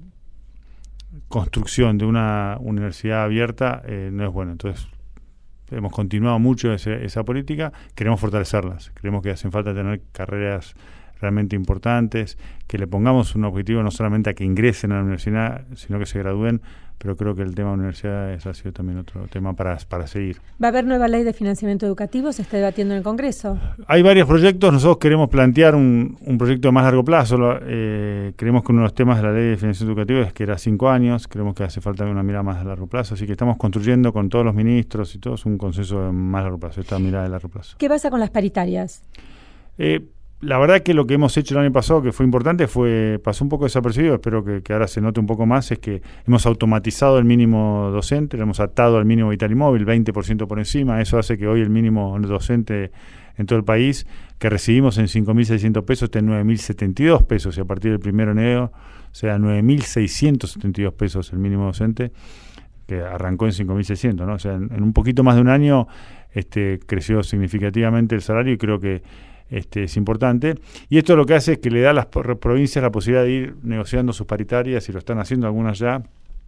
construcción de una universidad abierta eh, no es buena. Entonces hemos continuado mucho ese, esa política, queremos fortalecerlas, creemos que hacen falta tener carreras realmente importantes, que le pongamos un objetivo no solamente a que ingresen a la universidad, sino que se gradúen, pero creo que el tema de universidades ha sido también otro tema para, para seguir. ¿Va a haber nueva ley de financiamiento educativo? ¿Se está debatiendo en el Congreso? Hay varios proyectos, nosotros queremos plantear un, un proyecto de más largo plazo. Eh, creemos que uno de los temas de la ley de financiamiento educativo es que era cinco años, creemos que hace falta una mirada más a largo plazo, así que estamos construyendo con todos los ministros y todos un consenso de más largo plazo, esta mirada de largo plazo. ¿Qué pasa con las paritarias? Eh, La verdad que lo que hemos hecho el año pasado, que fue importante, fue pasó un poco desapercibido, espero que, que ahora se note un poco más, es que hemos automatizado el mínimo docente, lo hemos atado al mínimo vital y móvil, veinte por ciento por encima, eso hace que hoy el mínimo docente en todo el país, que recibimos en cinco mil seiscientos pesos, esté en nueve mil setenta y dos pesos, y a partir del primero de enero sea nueve mil seiscientos setenta y dos pesos el mínimo docente, que arrancó en cinco mil seiscientos, ¿no? O sea, en, en un poquito más de un año este, creció significativamente el salario y creo que Este, es importante, y esto lo que hace es que le da a las provincias la posibilidad de ir negociando sus paritarias, y lo están haciendo algunas ya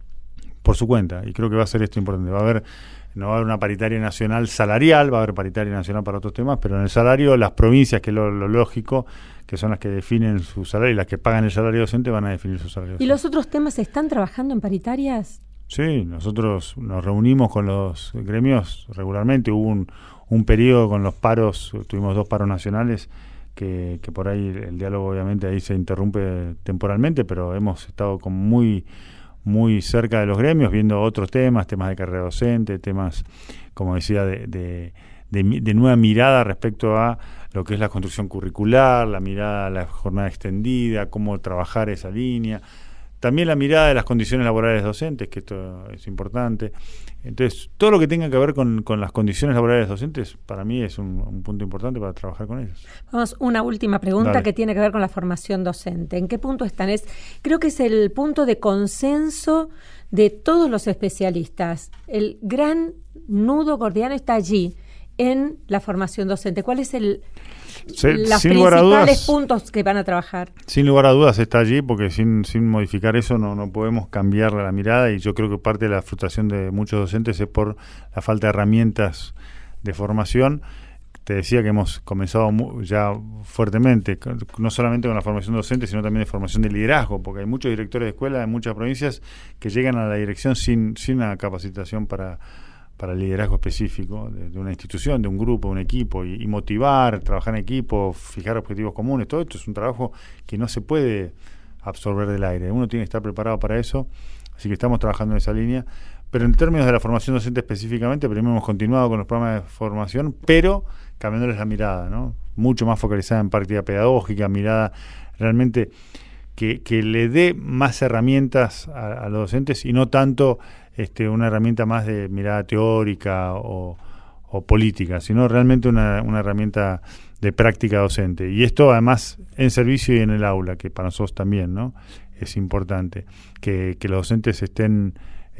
por su cuenta, y creo que va a ser esto importante. Va a haber, no va a haber una paritaria nacional salarial, va a haber paritaria nacional para otros temas, pero en el salario las provincias, que es lo, lo lógico, que son las que definen su salario y las que pagan el salario docente, van a definir su salario docente. ¿Y los otros temas están trabajando en paritarias? Sí, nosotros nos reunimos con los gremios regularmente, hubo un un periodo con los paros, tuvimos dos paros nacionales, que, que por ahí el diálogo obviamente ahí se interrumpe temporalmente, pero hemos estado como muy, muy cerca de los gremios, viendo otros temas, temas de carrera docente, temas, como decía, de, de, de, de nueva mirada respecto a lo que es la construcción curricular, la mirada a la jornada extendida, cómo trabajar esa línea. También la mirada de las condiciones laborales docentes, que esto es importante. Entonces, todo lo que tenga que ver con, con las condiciones laborales docentes, para mí es un, un punto importante para trabajar con ellos. Vamos, una última pregunta. Dale. Que tiene que ver con la formación docente. ¿En qué punto están? Es, creo que es el punto de consenso de todos los especialistas. El gran nudo gordiano está allí, en la formación docente. ¿Cuál es el... Sí, los principales dudas, puntos que van a trabajar? Sin lugar a dudas está allí, porque sin, sin modificar eso no, no podemos cambiar la mirada, y yo creo que parte de la frustración de muchos docentes es por la falta de herramientas de formación. Te decía que hemos comenzado ya fuertemente, no solamente con la formación docente, sino también de formación de liderazgo, porque hay muchos directores de escuela en muchas provincias que llegan a la dirección sin, sin una capacitación para... para el liderazgo específico de, de una institución, de un grupo, de un equipo, y, y motivar, trabajar en equipo, fijar objetivos comunes. Todo esto es un trabajo que no se puede absorber del aire, uno tiene que estar preparado para eso, así que estamos trabajando en esa línea. Pero en términos de la formación docente específicamente, primero hemos continuado con los programas de formación, pero cambiándoles la mirada, ¿no? Mucho más focalizada en práctica pedagógica, mirada realmente que, que le dé más herramientas a, a los docentes, y no tanto Este, una herramienta más de mirada teórica o, o política, sino realmente una, una herramienta de práctica docente. Y esto además en servicio y en el aula, que para nosotros también, ¿no? Es importante que, que los docentes estén,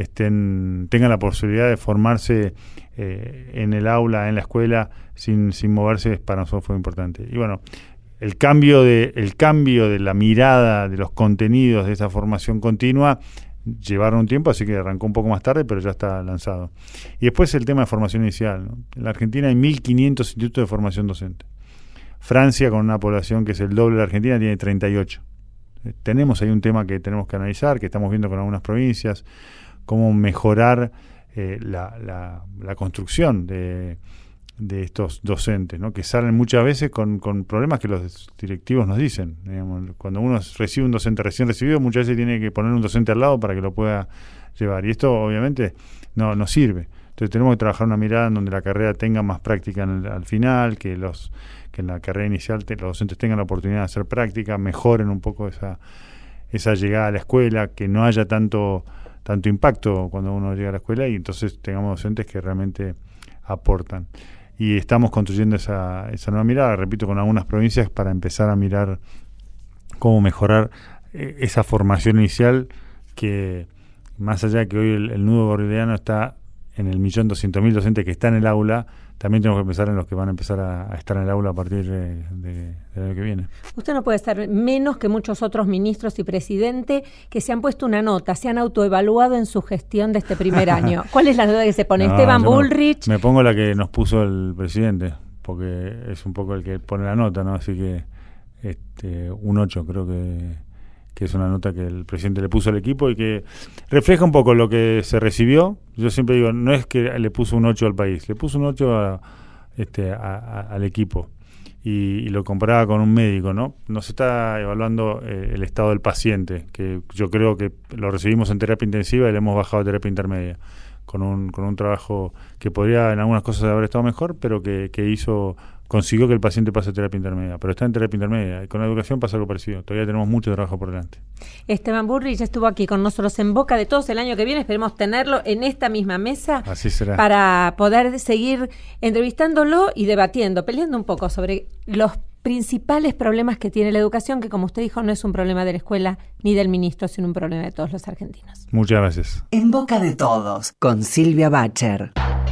estén tengan la posibilidad de formarse eh, en el aula, en la escuela, sin, sin moverse, para nosotros fue importante. Y bueno, el cambio de, el cambio de la mirada de los contenidos de esa formación continua llevaron un tiempo, así que arrancó un poco más tarde, pero ya está lanzado. Y después el tema de formación inicial, ¿no? En la Argentina hay mil quinientos institutos de formación docente. Francia, con una población que es el doble de la Argentina, tiene treinta y ocho. Eh, tenemos ahí un tema que tenemos que analizar, que estamos viendo con algunas provincias, cómo mejorar eh, la, la, la construcción de, de estos docentes, ¿no? Que salen muchas veces con, con problemas que los directivos nos dicen. Digamos, cuando uno recibe un docente recién recibido, muchas veces tiene que poner un docente al lado para que lo pueda llevar, y esto obviamente no, no sirve. Entonces tenemos que trabajar una mirada en donde la carrera tenga más práctica en el, al final, que los que en la carrera inicial te, los docentes tengan la oportunidad de hacer práctica, mejoren un poco esa esa llegada a la escuela, que no haya tanto tanto impacto cuando uno llega a la escuela, y entonces tengamos docentes que realmente aportan. Y estamos construyendo esa, esa nueva mirada, repito, con algunas provincias, para empezar a mirar cómo mejorar eh, esa formación inicial que, más allá de que hoy el, el nudo gordiano está en el millón doscientos mil docentes que están en el aula, también tenemos que pensar en los que van a empezar a, a estar en el aula a partir de, de, del año que viene. Usted no puede ser menos que muchos otros ministros y presidente que se han puesto una nota, se han autoevaluado en su gestión de este primer año. ¿Cuál es la nota que se pone? No, Esteban Bullrich. Me, me pongo la que nos puso el presidente, porque es un poco el que pone la nota, ¿no? Así que este, un ocho creo que, que es una nota que el presidente le puso al equipo y que refleja un poco lo que se recibió. Yo siempre digo, no es que le puso un ocho al país, le puso un ocho a, este, a, a, al equipo y, y lo comparaba con un médico, ¿no? Nos está evaluando eh, el estado del paciente, que yo creo que lo recibimos en terapia intensiva y le hemos bajado a terapia intermedia, con un, con un trabajo que podría en algunas cosas haber estado mejor, pero que, que hizo... consiguió que el paciente pase a terapia intermedia, pero está en terapia intermedia y con la educación pasa algo parecido. Todavía tenemos mucho trabajo por delante. Esteban Bullrich estuvo aquí con nosotros en Boca de Todos el año que viene. Esperemos tenerlo en esta misma mesa. Así será. Para poder seguir entrevistándolo y debatiendo, peleando un poco sobre los principales problemas que tiene la educación, que como usted dijo no es un problema de la escuela ni del ministro, sino un problema de todos los argentinos. Muchas gracias. En Boca de Todos, con Silvia Bacher.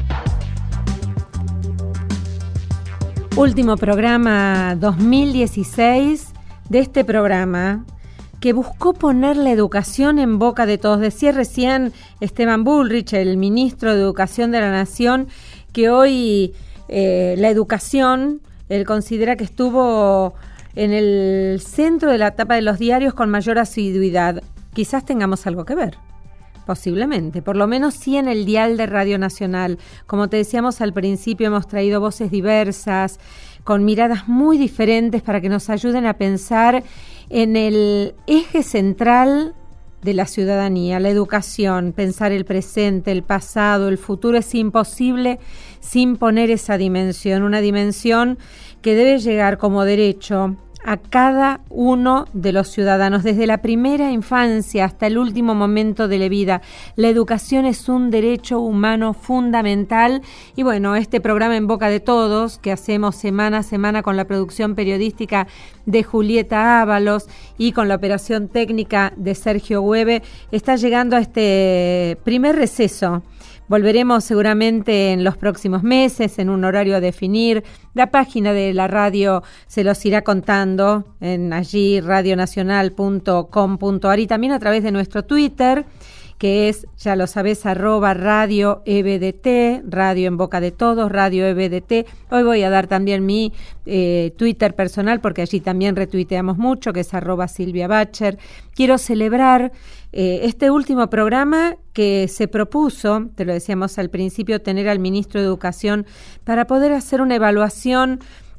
Último programa dos mil dieciséis de este programa que buscó poner la educación en boca de todos. Decía recién Esteban Bullrich, el ministro de Educación de la Nación, que hoy eh, la educación, él considera que estuvo en el centro de la tapa de los diarios con mayor asiduidad. Quizás tengamos algo que ver. Posiblemente, por lo menos sí en el dial de Radio Nacional. Como te decíamos al principio, hemos traído voces diversas, con miradas muy diferentes para que nos ayuden a pensar en el eje central de la ciudadanía, la educación, pensar el presente, el pasado, el futuro. Es imposible sin poner esa dimensión, una dimensión que debe llegar como derecho a cada uno de los ciudadanos, desde la primera infancia hasta el último momento de la vida. La educación es un derecho humano fundamental y bueno, este programa En Boca de Todos, que hacemos semana a semana con la producción periodística de Julieta Ábalos y con la operación técnica de Sergio Hueve, está llegando a este primer receso. Volveremos seguramente en los próximos meses, en un horario a definir. La página de la radio se los irá contando en allí, radio nacional punto com punto a r, y también a través de nuestro Twitter, que es, ya lo sabés, arroba radio E B D T, radio en boca de todos, radio E B D T. Hoy voy a dar también mi eh, Twitter personal, porque allí también retuiteamos mucho, que es arroba Silvia Bacher. Quiero celebrar eh, este último programa que se propuso, te lo decíamos al principio, tener al ministro de Educación para poder hacer una evaluación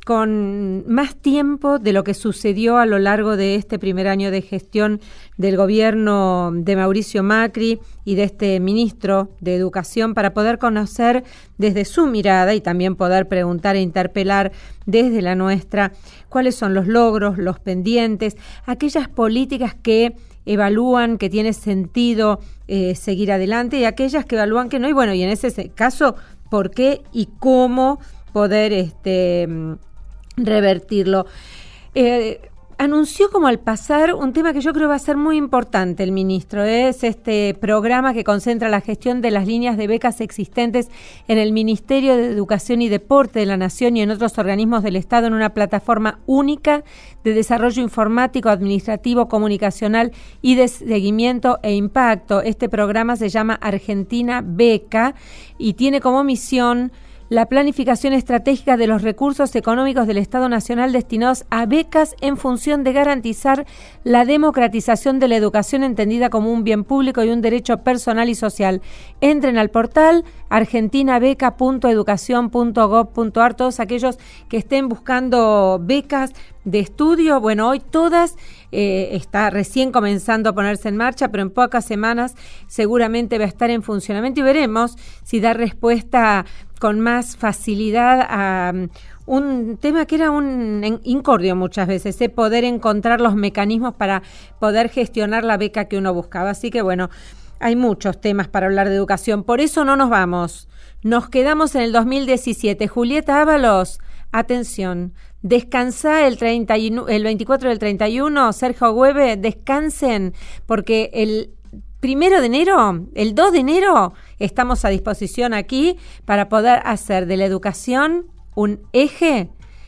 con más tiempo de lo que sucedió a lo largo de este primer año de gestión del gobierno de Mauricio Macri y de este ministro de Educación, para poder conocer desde su mirada y también poder preguntar e interpelar desde la nuestra cuáles son los logros, los pendientes, aquellas políticas que evalúan que tiene sentido eh, seguir adelante y aquellas que evalúan que no, y bueno, y en ese caso, por qué y cómo poder este revertirlo. Eh, anunció como al pasar un tema que yo creo va a ser muy importante el ministro, es este programa que concentra la gestión de las líneas de becas existentes en el Ministerio de Educación y Deporte de la Nación y en otros organismos del Estado en una plataforma única de desarrollo informático, administrativo, comunicacional y de seguimiento e impacto. Este programa se llama Argentina Beca y tiene como misión la planificación estratégica de los recursos económicos del Estado Nacional destinados a becas en función de garantizar la democratización de la educación entendida como un bien público y un derecho personal y social. Entren al portal argentinabeca punto educación punto gob punto a r, todos aquellos que estén buscando becas de estudio. Bueno, hoy todas eh, está recién comenzando a ponerse en marcha, pero en pocas semanas seguramente va a estar en funcionamiento y veremos si da respuesta con más facilidad a um, un tema que era un incordio muchas veces, ¿eh? Poder encontrar los mecanismos para poder gestionar la beca que uno buscaba. Así que bueno, hay muchos temas para hablar de educación, por eso no nos vamos, nos quedamos en el dos mil diecisiete. Julieta Ábalos, atención, descansá el, treinta y uno, el veinticuatro y el treinta y uno, Sergio Hueve, descansen, porque el primero de enero, el dos de enero, estamos a disposición aquí para poder hacer de la educación un eje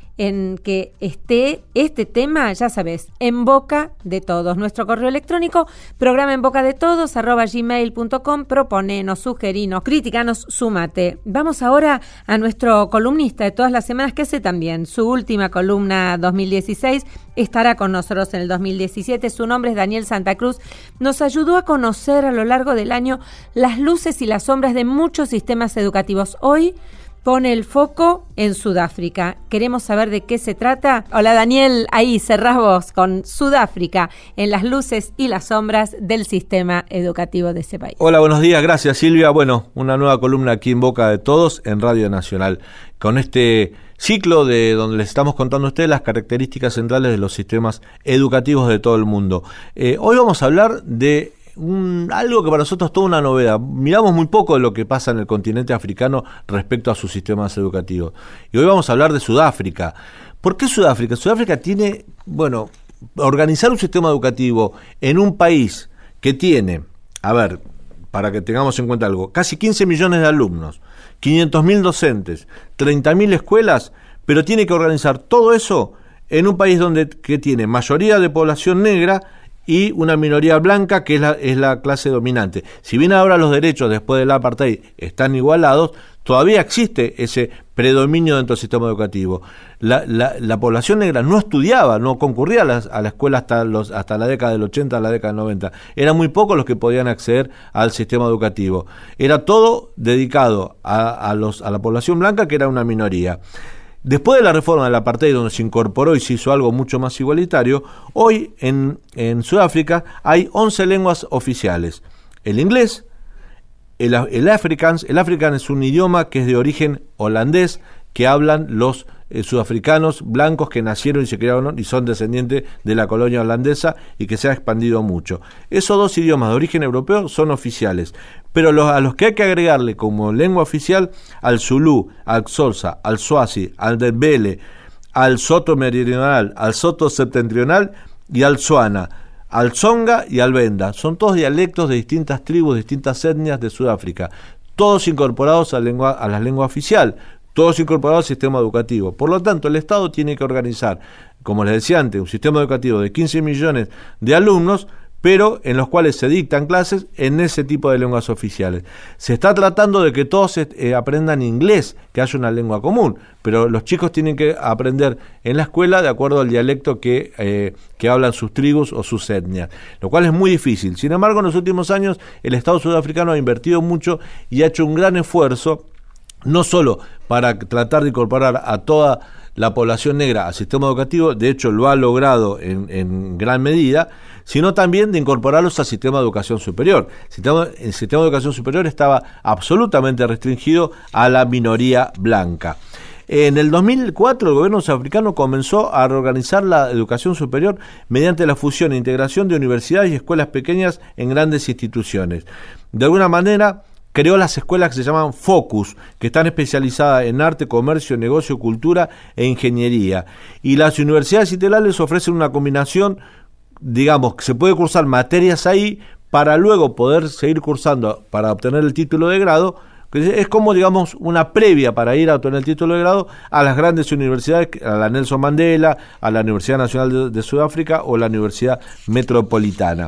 en que esté este tema, ya sabes, en boca de todos. Nuestro correo electrónico, programa en boca de todos, arroba gmail punto com, proponenos, sugerinos, criticanos, súmate. Vamos ahora a nuestro columnista de todas las semanas, que hace también su última columna dos mil dieciséis, estará con nosotros en el dos mil diecisiete, su nombre es Daniel Santa Cruz, nos ayudó a conocer a lo largo del año las luces y las sombras de muchos sistemas educativos. Hoy pone el foco en Sudáfrica. Queremos saber de qué se trata. Hola Daniel, ahí cerrás vos con Sudáfrica en las luces y las sombras del sistema educativo de ese país. Hola, buenos días, gracias Silvia. Bueno, una nueva columna aquí en Boca de Todos en Radio Nacional, con este ciclo de donde les estamos contando a ustedes las características centrales de los sistemas educativos de todo el mundo. Eh, hoy vamos a hablar de Un, algo que para nosotros es toda una novedad. Miramos muy poco de lo que pasa en el continente africano respecto a sus sistemas educativos. Y hoy vamos a hablar de Sudáfrica. ¿Por qué Sudáfrica? Sudáfrica tiene, bueno, organizar un sistema educativo en un país que tiene, a ver, para que tengamos en cuenta algo, casi quince millones de alumnos, quinientos mil docentes, treinta mil escuelas, pero tiene que organizar todo eso en un país donde que tiene mayoría de población negra y una minoría blanca que es la, es la clase dominante. Si bien ahora los derechos después del apartheid están igualados, todavía existe ese predominio dentro del sistema educativo. La, la, la población negra no estudiaba, no concurría a, las, a la escuela hasta, los, hasta la década del ochenta, a la década del noventa. Eran muy pocos los que podían acceder al sistema educativo. Era todo dedicado a, a, los, a la población blanca, que era una minoría. Después de la reforma del apartheid, donde se incorporó y se hizo algo mucho más igualitario, hoy en, en Sudáfrica hay once lenguas oficiales. El inglés, el, el Afrikaans, el Afrikaans es un idioma que es de origen holandés, que hablan los eh, sudafricanos blancos que nacieron y se criaron y son descendientes de la colonia holandesa y que se ha expandido mucho. Esos dos idiomas de origen europeo son oficiales, pero los, a los que hay que agregarle como lengua oficial al Zulú, al Xhosa, al Swazi, al Ndebele, al Soto meridional, al Soto septentrional y al Tswana, al Tsonga y al Venda. Son todos dialectos de distintas tribus, distintas etnias de Sudáfrica, todos incorporados a, lengua, a la lengua oficial, todos incorporados al sistema educativo. Por lo tanto, el Estado tiene que organizar, como les decía antes, un sistema educativo de quince millones de alumnos, pero en los cuales se dictan clases en ese tipo de lenguas oficiales. Se está tratando de que todos eh, aprendan inglés, que haya una lengua común, pero los chicos tienen que aprender en la escuela de acuerdo al dialecto que, eh, que hablan sus tribus o sus etnias, lo cual es muy difícil. Sin embargo, en los últimos años el Estado sudafricano ha invertido mucho y ha hecho un gran esfuerzo, no solo para tratar de incorporar a toda la población negra al sistema educativo, de hecho lo ha logrado en, en gran medida, sino también de incorporarlos al sistema de educación superior. El sistema, el sistema de educación superior estaba absolutamente restringido a la minoría blanca. En el dos mil cuatro el gobierno sudafricano comenzó a reorganizar la educación superior mediante la fusión e integración de universidades y escuelas pequeñas en grandes instituciones. De alguna manera creó las escuelas que se llaman Focus, que están especializadas en arte, comercio, negocio, cultura e ingeniería. Y las universidades integrales ofrecen una combinación, digamos, que se puede cursar materias ahí para luego poder seguir cursando para obtener el título de grado. Es como, digamos, una previa para ir a obtener el título de grado a las grandes universidades, a la Nelson Mandela, a la Universidad Nacional de, de Sudáfrica o la Universidad Metropolitana.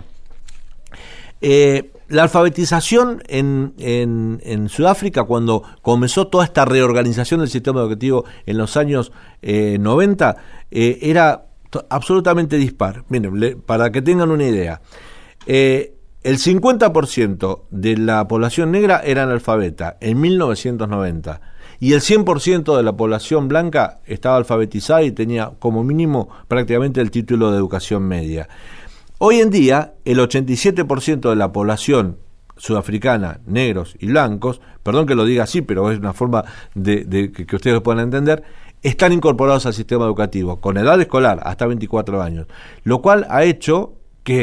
Eh, la alfabetización en, en, en Sudáfrica, cuando comenzó toda esta reorganización del sistema educativo en los años eh, noventa, eh, era t- absolutamente dispar. Miren, le, para que tengan una idea, eh, el cincuenta por ciento de la población negra era analfabeta en mil novecientos noventa y el cien por ciento de la población blanca estaba alfabetizada y tenía como mínimo prácticamente el título de educación media. Hoy en día, el ochenta y siete por ciento de la población sudafricana, negros y blancos, perdón que lo diga así, pero es una forma de, de que, que ustedes puedan entender, están incorporados al sistema educativo, con edad escolar, hasta veinticuatro años, lo cual ha hecho que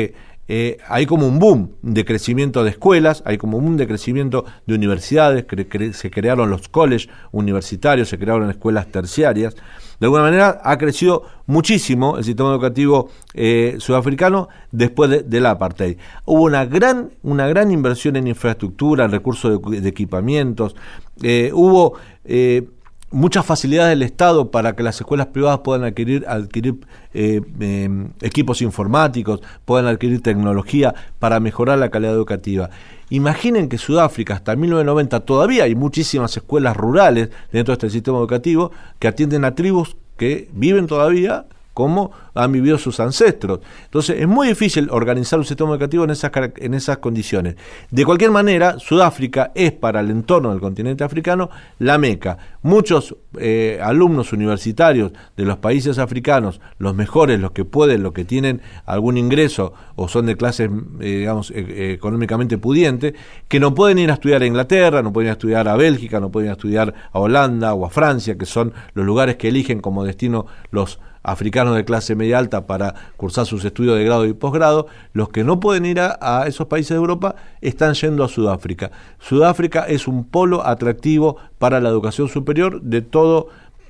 eh, hay como un boom de crecimiento de escuelas, hay como un boom de crecimiento de universidades, cre- cre- se crearon los colleges universitarios, se crearon escuelas terciarias. De alguna manera ha crecido muchísimo el sistema educativo eh, sudafricano después de, del apartheid. Hubo una gran, una gran inversión en infraestructura, en recursos de, de equipamientos, eh, hubo eh, muchas facilidades del Estado para que las escuelas privadas puedan adquirir, adquirir eh, eh, equipos informáticos, puedan adquirir tecnología para mejorar la calidad educativa. Imaginen que Sudáfrica hasta mil novecientos noventa todavía hay muchísimas escuelas rurales dentro de este sistema educativo que atienden a tribus que viven todavía como han vivido sus ancestros. Entonces es muy difícil organizar un sistema educativo en esas, en esas condiciones. De cualquier manera, Sudáfrica es para el entorno del continente africano la meca. Muchos eh, alumnos universitarios de los países africanos, los mejores, los que pueden, los que tienen algún ingreso o son de clases eh, digamos eh, económicamente pudientes, que no pueden ir a estudiar a Inglaterra, no pueden ir a estudiar a Bélgica, no pueden ir a estudiar a Holanda o a Francia, que son los lugares que eligen como destino los africanos de clase media alta para cursar sus estudios de grado y posgrado. Los que no pueden ir a, a esos países de Europa están yendo a Sudáfrica. Sudáfrica es un polo atractivo para la educación superior de todo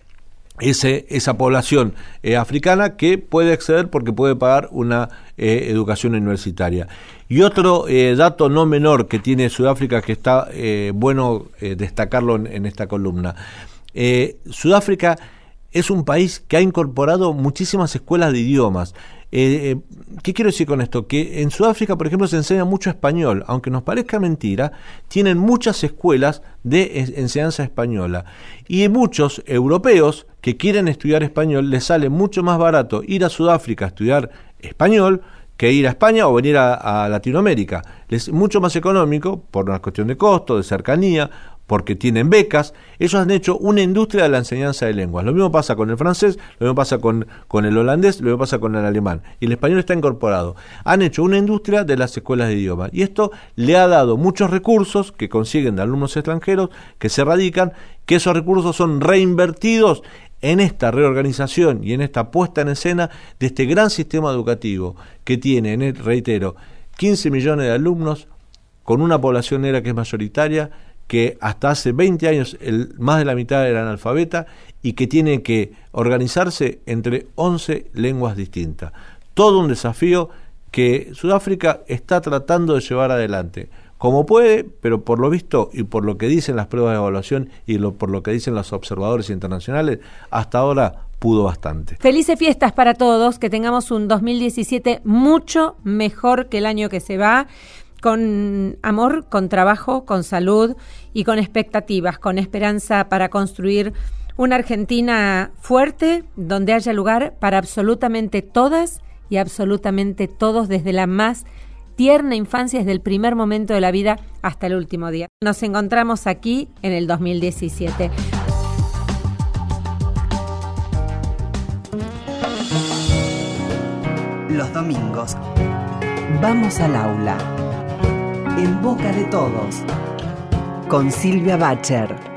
ese, esa población eh, africana que puede acceder porque puede pagar una eh, educación universitaria. Y otro eh, dato no menor que tiene Sudáfrica, que está eh, bueno eh, destacarlo en, en esta columna. Eh, Sudáfrica es un país que ha incorporado muchísimas escuelas de idiomas. Eh, ¿Qué quiero decir con esto? Que en Sudáfrica, por ejemplo, se enseña mucho español. Aunque nos parezca mentira, tienen muchas escuelas de enseñanza española. Y muchos europeos que quieren estudiar español, les sale mucho más barato ir a Sudáfrica a estudiar español que ir a España o venir a, a Latinoamérica. Es mucho más económico por una cuestión de costo, de cercanía, porque tienen becas. Ellos han hecho una industria de la enseñanza de lenguas. Lo mismo pasa con el francés, lo mismo pasa con, con el holandés, lo mismo pasa con el alemán. Y el español está incorporado. Han hecho una industria de las escuelas de idiomas. Y esto le ha dado muchos recursos que consiguen de alumnos extranjeros que se radican, que esos recursos son reinvertidos en esta reorganización y en esta puesta en escena de este gran sistema educativo que tiene, reitero, quince millones de alumnos con una población negra que es mayoritaria, que hasta hace veinte años el, más de la mitad era analfabeta y que tiene que organizarse entre once lenguas distintas. Todo un desafío que Sudáfrica está tratando de llevar adelante, como puede, pero por lo visto y por lo que dicen las pruebas de evaluación y lo, por lo que dicen los observadores internacionales, hasta ahora pudo bastante. Felices fiestas para todos, que tengamos un dos mil diecisiete mucho mejor que el año que se va, con amor, con trabajo, con salud y con expectativas, con esperanza para construir una Argentina fuerte, donde haya lugar para absolutamente todas y absolutamente todos, desde la más tierna infancia, desde el primer momento de la vida hasta el último día. Nos encontramos aquí en el dos mil diecisiete. Los domingos vamos al aula. En boca de todos. Con Silvia Bacher.